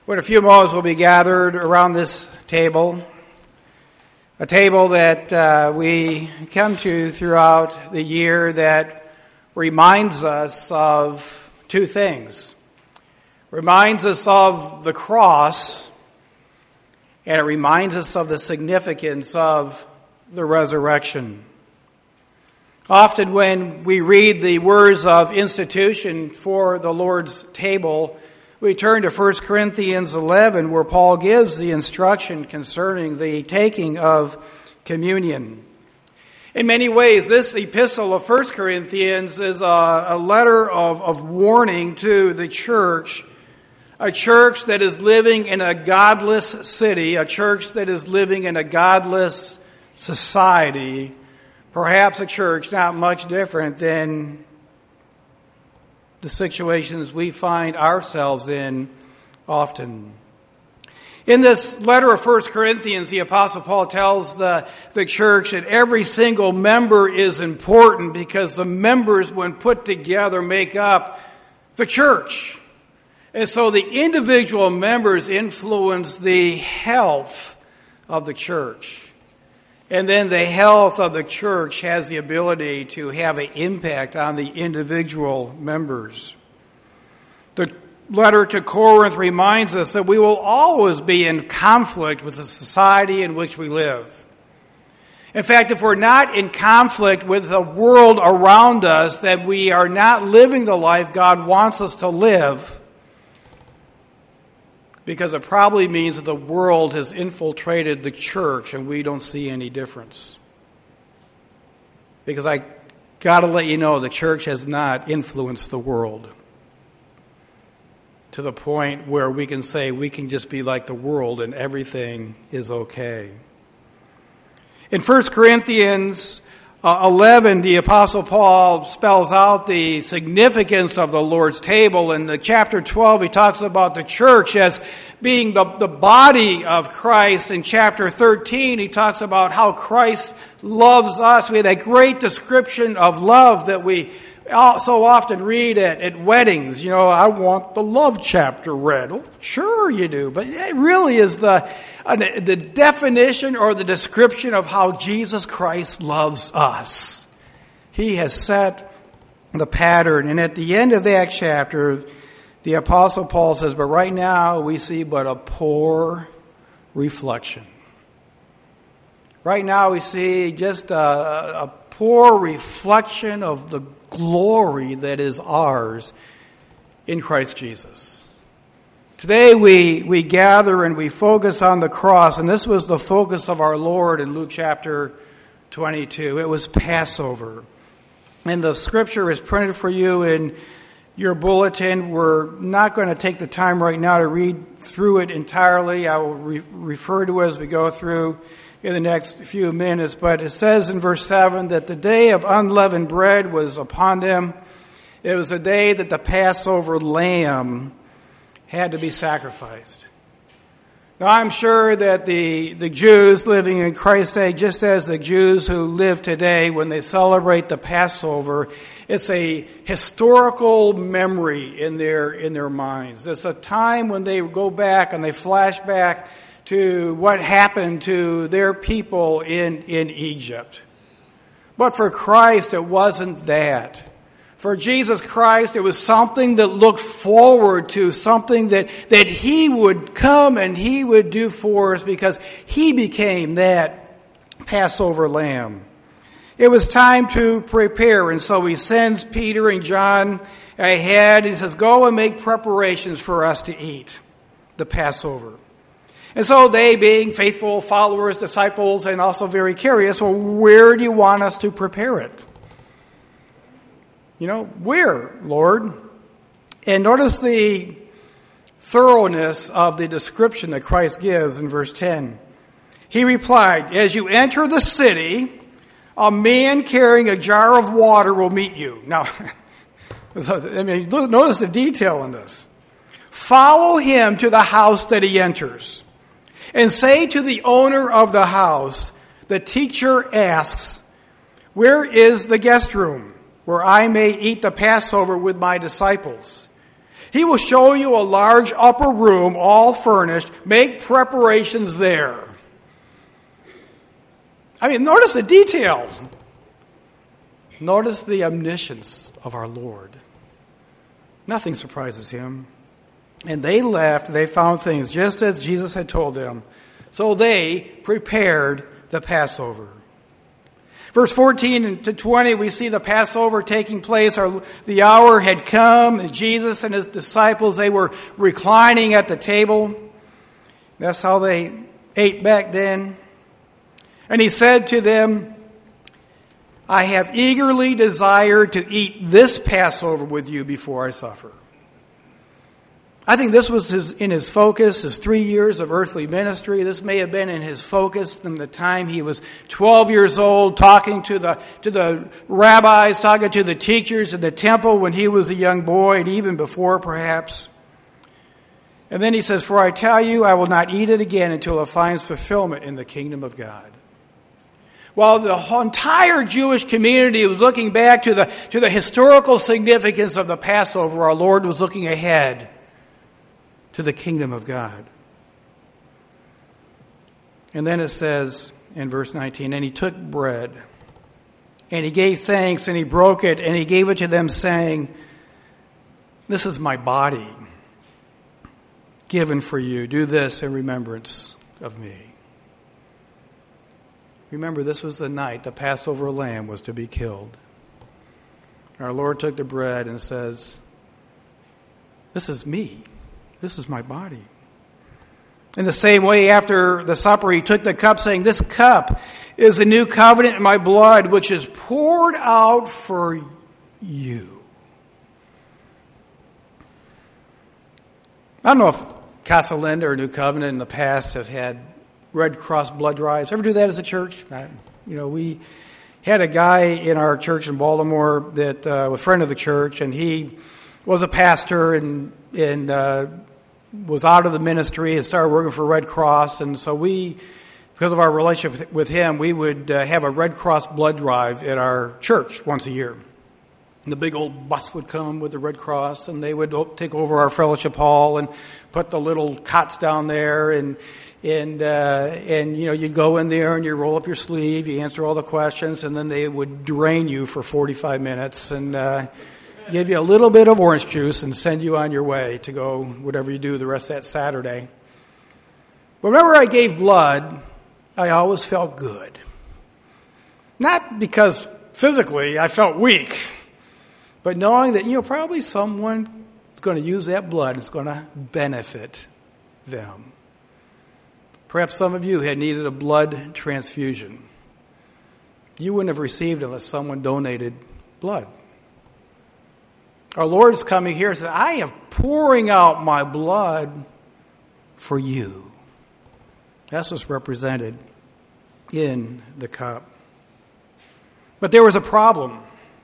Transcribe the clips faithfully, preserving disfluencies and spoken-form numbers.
When a few moments will be gathered around this table, a table that uh, we come to throughout the year that reminds us of two things. Reminds us of the cross, and it reminds us of the significance of the resurrection. Often when we read the words of institution for the Lord's table, we turn to First Corinthians eleven, where Paul gives the instruction concerning the taking of communion. In many ways, this epistle of First Corinthians is a, a letter of, of warning to the church, a church that is living in a godless city, a church that is living in a godless society, perhaps a church not much different than the situations we find ourselves in often. In this letter of First Corinthians, the Apostle Paul tells the, the church that every single member is important because the members, when put together, make up the church. And so the individual members influence the health of the church. And then the health of the church has the ability to have an impact on the individual members. The letter to Corinth reminds us that we will always be in conflict with the society in which we live. In fact, if we're not in conflict with the world around us, then we are not living the life God wants us to live, because it probably means that the world has infiltrated the church and we don't see any difference. Because I got to let you know, the church has not influenced the world to the point where we can say we can just be like the world and everything is okay. In First Corinthians eleven, the Apostle Paul spells out the significance of the Lord's table. In chapter twelve, he talks about the church as being the, the body of Christ. In chapter thirteen, he talks about how Christ loves us. We have that great description of love that we so often read at, at weddings. You know, I want the love chapter read. Oh, sure you do, but it really is the uh, the definition or the description of how Jesus Christ loves us. He has set the pattern, and at the end of that chapter, the Apostle Paul says, but right now we see but a poor reflection. Right now we see just a, a poor reflection of the glory that is ours in Christ Jesus. Today we, we gather and we focus on the cross, and this was the focus of our Lord in Luke chapter twenty-two. It was Passover. And the scripture is printed for you in your bulletin. We're not going to take the time right now to read through it entirely. I will re- refer to it as we go through in the next few minutes. But it says in verse seven that the day of unleavened bread was upon them. It was a day that the Passover lamb had to be sacrificed. Now, I'm sure that the, the Jews living in Christ's day, just as the Jews who live today, when they celebrate the Passover, it's a historical memory in their, in their minds. It's a time when they go back and they flash back to what happened to their people in, in Egypt. But for Christ, it wasn't that. For Jesus Christ, it was something that looked forward to, something that, that He would come and He would do for us because He became that Passover lamb. It was time to prepare, and so He sends Peter and John ahead. He says, go and make preparations for us to eat the Passover. And so they, being faithful followers, disciples, and also very curious, well, where do you want us to prepare it? You know, where, Lord? And notice the thoroughness of the description that Christ gives in verse ten. He replied, as you enter the city, a man carrying a jar of water will meet you. Now, I mean, notice the detail in this. Follow him to the house that he enters, and say to the owner of the house, the teacher asks, where is the guest room where I may eat the Passover with my disciples? He will show you a large upper room, all furnished. Make preparations there. I mean, notice the details. Notice the omniscience of our Lord. Nothing surprises him. And they left, they found things just as Jesus had told them. So they prepared the Passover. Verse fourteen to twenty, we see the Passover taking place. Our, the hour had come. Jesus and his disciples, they were reclining at the table. That's how they ate back then. And he said to them, I have eagerly desired to eat this Passover with you before I suffer. I think this was his, in his focus, his three years of earthly ministry. This may have been in his focus from the time he was twelve years old, talking to the, to the rabbis, talking to the teachers in the temple when he was a young boy, and even before perhaps. And then he says, for I tell you, I will not eat it again until it finds fulfillment in the kingdom of God. While the entire Jewish community was looking back to the, to the historical significance of the Passover, our Lord was looking ahead to the kingdom of God. And then it says in verse nineteen, and he took bread, and he gave thanks, and he broke it, and he gave it to them, saying, this is my body, given for you. Do this in remembrance of me. Remember, this was the night the Passover lamb was to be killed. Our Lord took the bread and says, this is me. This is my body. In the same way, after the supper, he took the cup, saying, this cup is the new covenant in my blood, which is poured out for you. I don't know if Casa Linda or New Covenant in the past have had Red Cross blood drives. Ever do that as a church? You know, we had a guy in our church in Baltimore that uh, was a friend of the church, and he was a pastor and and uh, was out of the ministry and started working for Red Cross. And so we, because of our relationship with him, we would uh, have a Red Cross blood drive at our church once a year. And the big old bus would come with the Red Cross, and they would take over our fellowship hall and put the little cots down there, and and uh, and you know, you'd go in there and you roll up your sleeve, you answer all the questions, and then they would drain you for forty-five minutes and uh, give you a little bit of orange juice and send you on your way to go whatever you do the rest of that Saturday. But whenever I gave blood, I always felt good. Not because physically I felt weak, but knowing that, you know, probably someone is going to use that blood and it's going to benefit them. Perhaps some of you had needed a blood transfusion. You wouldn't have received it unless someone donated blood. Our Lord is coming here and says, I am pouring out my blood for you. That's what's represented in the cup. But there was a problem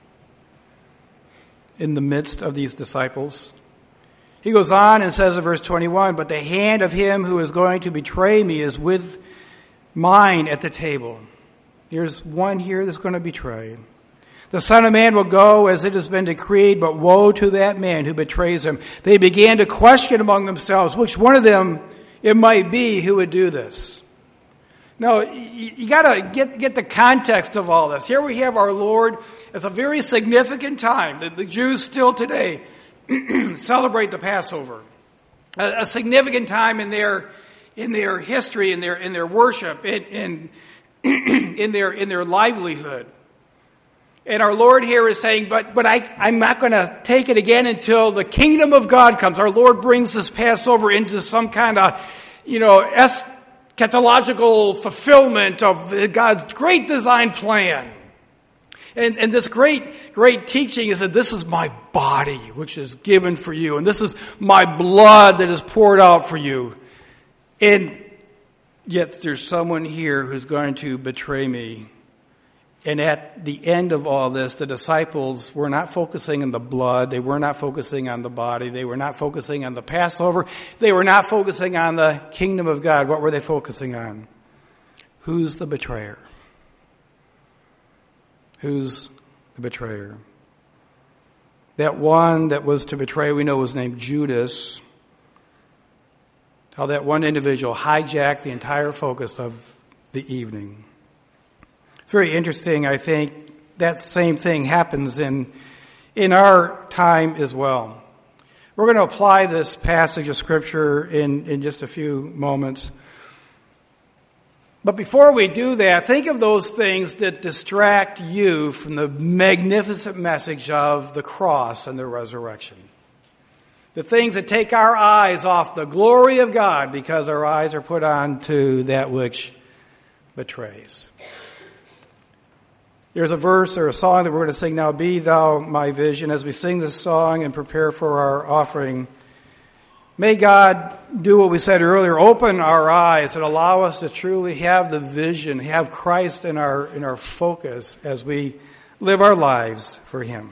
in the midst of these disciples. He goes on and says in verse twenty-one, but the hand of him who is going to betray me is with mine at the table. There's one here that's going to betray. The Son of Man will go as it has been decreed, but woe to that man who betrays him. They began to question among themselves which one of them it might be who would do this. Now, you, you got to get get the context of all this. Here we have our Lord. It's a very significant time that the Jews still today celebrate the Passover. A, a significant time in their in their history, in their in their worship, in in, in their in their livelihood. And our Lord here is saying, but but I, I'm not going to take it again until the kingdom of God comes. Our Lord brings this Passover into some kind of, you know, eschatological fulfillment of God's great design plan. And, and this great, great teaching is that this is my body, which is given for you. And this is my blood that is poured out for you. And yet there's someone here who's going to betray me. And at the end of all this, the disciples were not focusing on the blood. They were not focusing on the body. They were not focusing on the Passover. They were not focusing on the kingdom of God. What were they focusing on? Who's the betrayer? Who's the betrayer? That one that was to betray, we know was named Judas. How that one individual hijacked the entire focus of the evening. It's very interesting, I think, that same thing happens in, in our time as well. We're going to apply this passage of Scripture in, in just a few moments. But before we do that, think of those things that distract you from the magnificent message of the cross and the resurrection. The things that take our eyes off the glory of God because our eyes are put on to that which betrays. There's a verse or a song that we're going to sing now, Be Thou My Vision. As we sing this song and prepare for our offering, may God do what we said earlier, open our eyes and allow us to truly have the vision, have Christ in our, in our focus as we live our lives for Him.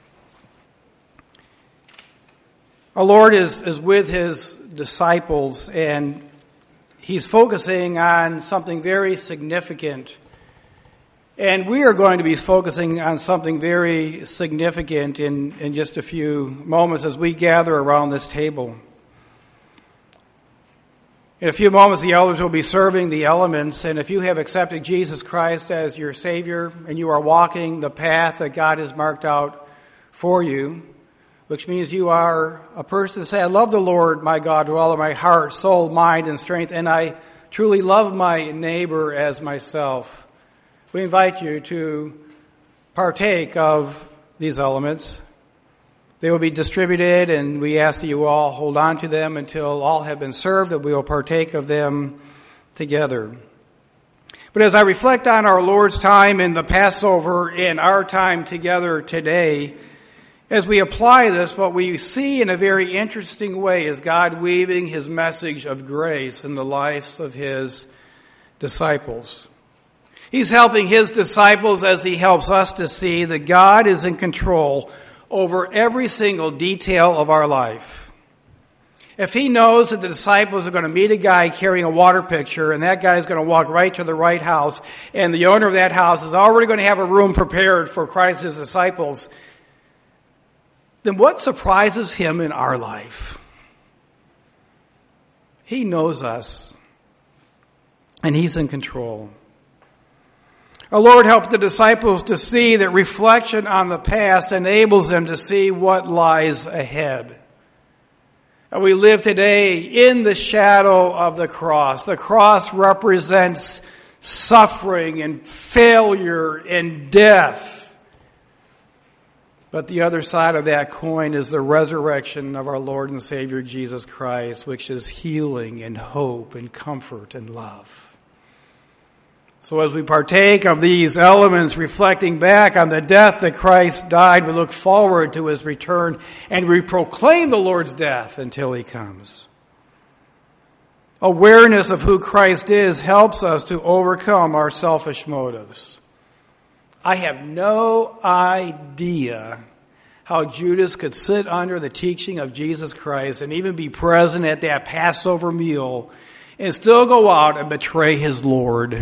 Our Lord is, is with His disciples, and He's focusing on something very significant. And we are going to be focusing on something very significant in, in just a few moments as we gather around this table. In a few moments, the elders will be serving the elements, and if you have accepted Jesus Christ as your Savior and you are walking the path that God has marked out for you, which means you are a person to say, I love the Lord my God with all of my heart, soul, mind, and strength, and I truly love my neighbor as myself. We invite you to partake of these elements. They will be distributed, and we ask that you all hold on to them until all have been served, that we will partake of them together. But as I reflect on our Lord's time in the Passover and our time together today, as we apply this, what we see in a very interesting way is God weaving His message of grace in the lives of His disciples. He's helping His disciples as He helps us to see that God is in control over every single detail of our life. If He knows that the disciples are going to meet a guy carrying a water pitcher, and that guy is going to walk right to the right house, and the owner of that house is already going to have a room prepared for Christ's disciples, then what surprises Him in our life? He knows us, and He's in control. Our Lord helped the disciples to see that reflection on the past enables them to see what lies ahead. And we live today in the shadow of the cross. The cross represents suffering and failure and death. But the other side of that coin is the resurrection of our Lord and Savior Jesus Christ, which is healing and hope and comfort and love. So as we partake of these elements, reflecting back on the death that Christ died, we look forward to His return, and we proclaim the Lord's death until He comes. Awareness of who Christ is helps us to overcome our selfish motives. I have no idea how Judas could sit under the teaching of Jesus Christ and even be present at that Passover meal and still go out and betray his Lord.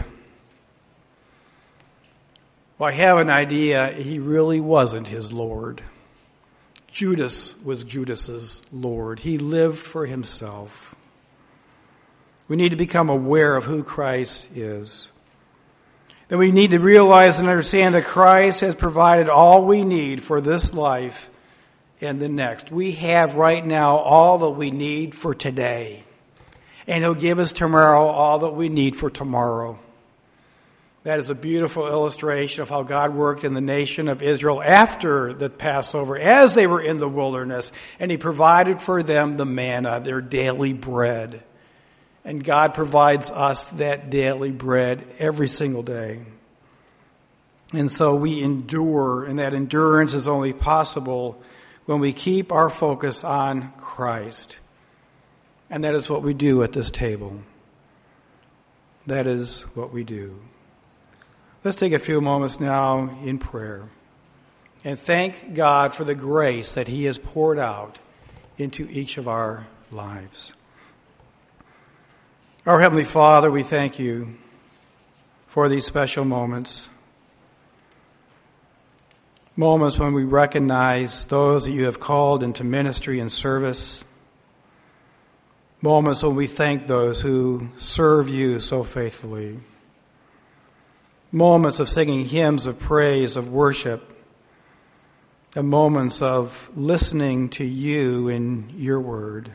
Well, I have an idea. He really wasn't his Lord. Judas was Judas's Lord. He lived for himself. We need to become aware of who Christ is. Then we need to realize and understand that Christ has provided all we need for this life and the next. We have right now all that we need for today. And He'll give us tomorrow all that we need for tomorrow. That is a beautiful illustration of how God worked in the nation of Israel after the Passover, as they were in the wilderness, and He provided for them the manna, their daily bread. And God provides us that daily bread every single day. And so we endure, and that endurance is only possible when we keep our focus on Christ. And that is what we do at this table. That is what we do. Let's take a few moments now in prayer and thank God for the grace that He has poured out into each of our lives. Our Heavenly Father, we thank You for these special moments. Moments when we recognize those that you have called into ministry and service. Moments when we thank those who serve you so faithfully. Moments of singing hymns of praise, of worship. And moments of listening to you in your word.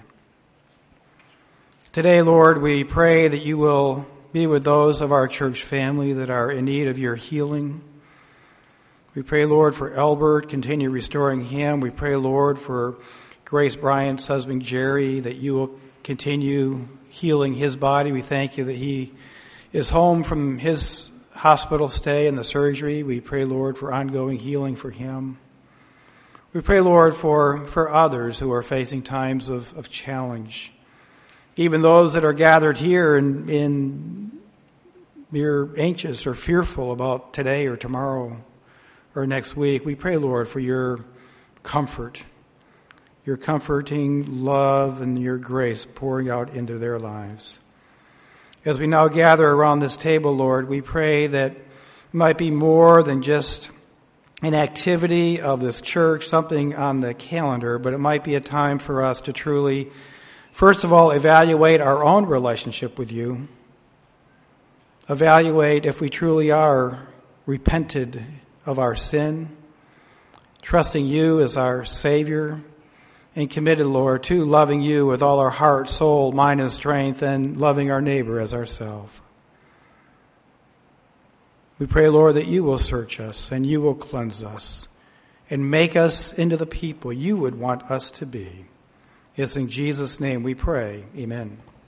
Today, Lord, we pray that you will be with those of our church family that are in need of your healing. We pray, Lord, for Albert, continue restoring him. We pray, Lord, for Grace Bryant's husband, Jerry, that you will continue healing his body. We thank you that he is home from his hospital stay and the surgery. We pray, Lord, for ongoing healing for him. We pray, Lord, for, for others who are facing times of, of challenge. Even those that are gathered here and in, you're anxious or fearful about today or tomorrow or next week. We pray, Lord, for your comfort, your comforting love and your grace pouring out into their lives. As we now gather around this table, Lord, we pray that it might be more than just an activity of this church, something on the calendar, but it might be a time for us to truly, first of all, evaluate our own relationship with you. Evaluate if we truly are repented of our sin, trusting you as our Savior, and committed, Lord, to loving you with all our heart, soul, mind, and strength, and loving our neighbor as ourselves. We pray, Lord, that you will search us and you will cleanse us and make us into the people you would want us to be. It's in Jesus' name we pray. Amen.